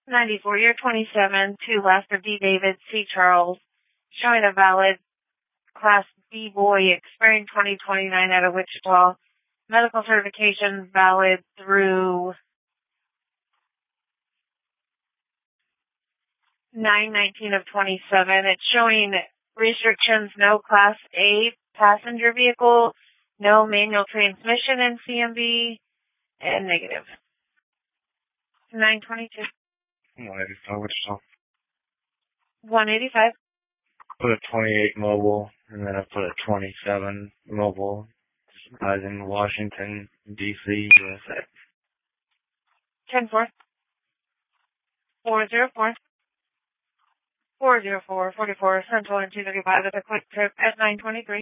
94, year 27, to Lester D. David C. Charles, showing a valid Class B boy expiring 2029 out of Wichita. Medical certification valid through 9/19 of 27. It's showing restrictions: no Class A passenger vehicle, no manual transmission in CMV, and negative. 9/22. 185, Wichita. 185. Put a 28 mobile, and then I put a 27 mobile. I was in Washington, D.C., USA. 10-4. 404. 404, 44, Central and 235 with a quick trip at 9:23.